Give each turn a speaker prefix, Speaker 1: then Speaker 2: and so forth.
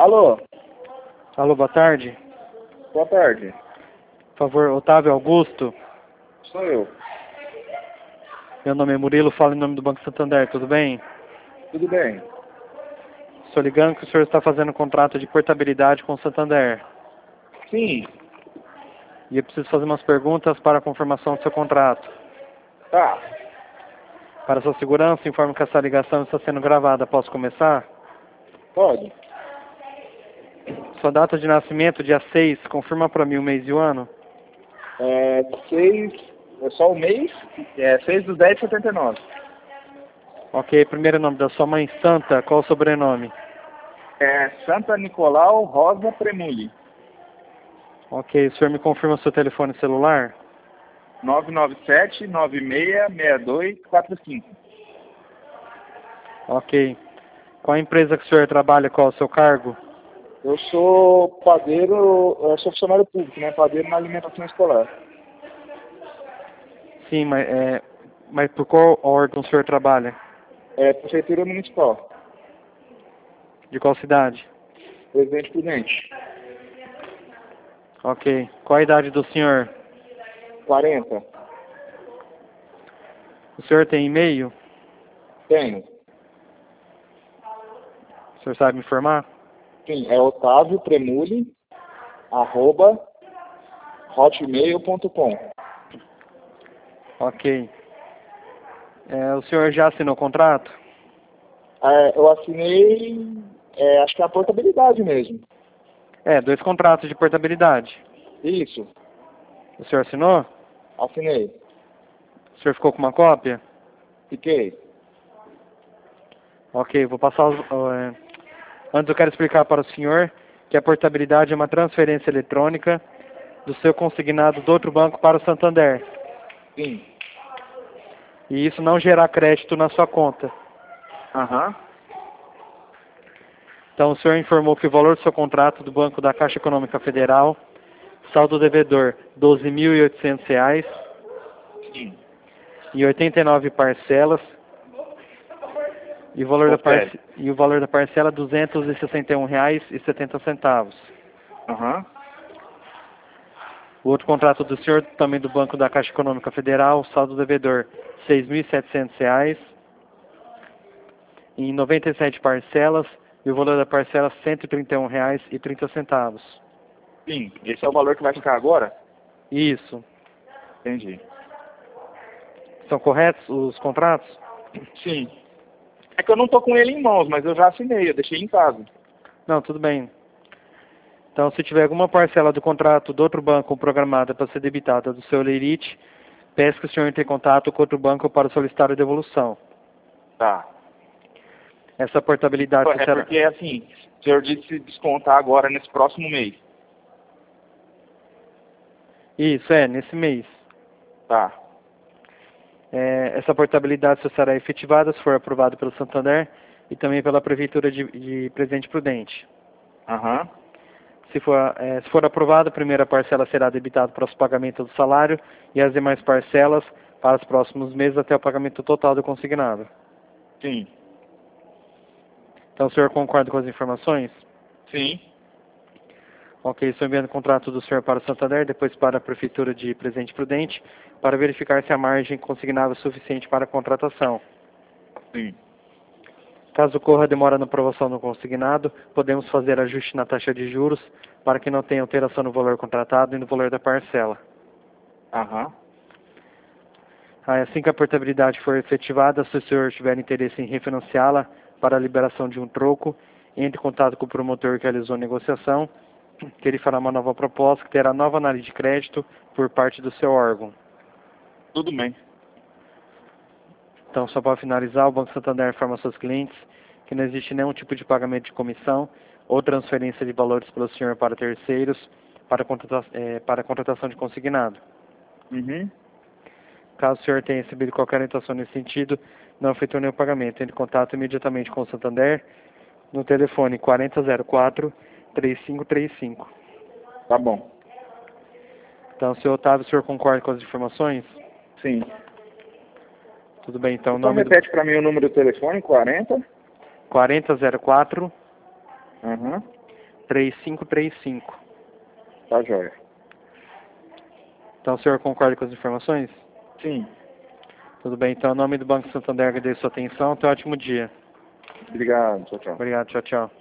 Speaker 1: Alô,
Speaker 2: Alô, boa tarde.
Speaker 1: boa tarde.
Speaker 2: Por favor, Otávio Augusto.
Speaker 1: Sou eu.
Speaker 2: Meu nome é Murilo, falo em nome do Banco Santander, tudo bem?
Speaker 1: Tudo bem?
Speaker 2: Estou ligando que o senhor está fazendo um contrato de portabilidade com o Santander.
Speaker 1: Sim.
Speaker 2: E eu preciso fazer umas perguntas para a confirmação do seu contrato.
Speaker 1: Tá.
Speaker 2: Para sua segurança, informo que essa ligação está sendo gravada. Posso começar?
Speaker 1: Pode.
Speaker 2: Sua data de nascimento, dia 6, confirma para mim o mês e o ano?
Speaker 1: É só o mês, 6/10/79.
Speaker 2: Ok, primeiro nome da sua mãe, Santa, qual o sobrenome?
Speaker 1: Santa Nicolau Rosa Premuli.
Speaker 2: Ok, o senhor me confirma o seu telefone celular?
Speaker 1: 997-966245.
Speaker 2: Ok. Qual a empresa que o senhor trabalha, qual o seu cargo?
Speaker 1: Eu sou padeiro, eu sou funcionário público, né? Padeiro na alimentação escolar.
Speaker 2: Sim, mas por qual órgão o senhor trabalha?
Speaker 1: Prefeitura Municipal.
Speaker 2: De qual cidade?
Speaker 1: Presidente Prudente.
Speaker 2: Ok. Qual a idade do senhor?
Speaker 1: 40.
Speaker 2: O senhor tem e-mail?
Speaker 1: Tenho.
Speaker 2: O senhor sabe me informar?
Speaker 1: Sim, é Otávio Premuli, @hotmail.com.
Speaker 2: Ok. O senhor já assinou o contrato?
Speaker 1: Eu assinei, acho que é a portabilidade mesmo.
Speaker 2: 2 contratos de portabilidade.
Speaker 1: Isso,
Speaker 2: O senhor assinou?
Speaker 1: assinei.
Speaker 2: O senhor ficou com uma cópia?
Speaker 1: Fiquei.
Speaker 2: Ok, vou passar Antes eu quero explicar para o senhor que a portabilidade é uma transferência eletrônica do seu consignado do outro banco para o Santander.
Speaker 1: Sim.
Speaker 2: E isso não gerar crédito na sua conta.
Speaker 1: Aham.
Speaker 2: Então o senhor informou que o valor do seu contrato do Banco da Caixa Econômica Federal, saldo devedor R$ 12.800
Speaker 1: Sim.
Speaker 2: em 89 parcelas, e o valor
Speaker 1: Confere.
Speaker 2: da parcela R$ 261,70.
Speaker 1: Aham.
Speaker 2: O outro contrato do senhor, também do Banco da Caixa Econômica Federal, saldo devedor R$ 6.700 em 97 parcelas, e o valor da parcela R$ 131,30.
Speaker 1: Sim. Esse é o valor que vai ficar agora?
Speaker 2: Isso.
Speaker 1: Entendi.
Speaker 2: São corretos os contratos?
Speaker 1: Sim. É que eu não tô com ele em mãos, mas eu já assinei, eu deixei em casa.
Speaker 2: Não, tudo bem. Então, se tiver alguma parcela do contrato do outro banco programada para ser debitada do seu Lerite, peço que o senhor entre em contato com outro banco para solicitar a devolução.
Speaker 1: Tá.
Speaker 2: Essa portabilidade
Speaker 1: É porque, assim, o senhor disse descontar agora nesse próximo mês.
Speaker 2: Isso, nesse mês.
Speaker 1: Tá.
Speaker 2: Essa portabilidade só será efetivada se for aprovada pelo Santander e também pela Prefeitura de Presidente Prudente.
Speaker 1: Aham.
Speaker 2: Se for aprovada, a primeira parcela será debitada para os pagamentos do salário e as demais parcelas para os próximos meses até o pagamento total do consignado.
Speaker 1: Sim.
Speaker 2: Então, o senhor concorda com as informações?
Speaker 1: Sim.
Speaker 2: Ok, estou enviando o contrato do senhor para o Santander, depois para a Prefeitura de Presidente Prudente, para verificar se a margem consignável é suficiente para a contratação.
Speaker 1: Sim.
Speaker 2: Caso ocorra demora na aprovação do consignado, podemos fazer ajuste na taxa de juros para que não tenha alteração no valor contratado e no valor da parcela.
Speaker 1: Aham.
Speaker 2: Assim que a portabilidade for efetivada, se o senhor tiver interesse em refinanciá-la para a liberação de um troco, entre em contato com o promotor que realizou a negociação, que ele fará uma nova proposta, que terá nova análise de crédito por parte do seu órgão.
Speaker 1: Tudo bem.
Speaker 2: Então, só para finalizar, o Banco Santander informa aos seus clientes que não existe nenhum tipo de pagamento de comissão ou transferência de valores pelo senhor para terceiros para a contratação de consignado.
Speaker 1: Uhum.
Speaker 2: Caso o senhor tenha recebido qualquer orientação nesse sentido, não efetuou nenhum pagamento. Entre em contato imediatamente com o Santander no telefone 4004-3535.
Speaker 1: Tá bom.
Speaker 2: Então, senhor Otávio, o senhor concorda com as informações?
Speaker 1: Sim.
Speaker 2: Tudo bem, então o
Speaker 1: Então
Speaker 2: nome do
Speaker 1: repete para mim o número do telefone, 40.
Speaker 2: 4004
Speaker 1: Aham.
Speaker 2: 3535.
Speaker 1: Tá joia.
Speaker 2: Então o senhor concorda com as informações?
Speaker 1: Sim.
Speaker 2: Tudo bem, então, em nome do Banco Santander, agradeço a sua atenção. Tenha um ótimo dia.
Speaker 1: Obrigado. Tchau, tchau.
Speaker 2: Obrigado, tchau, tchau.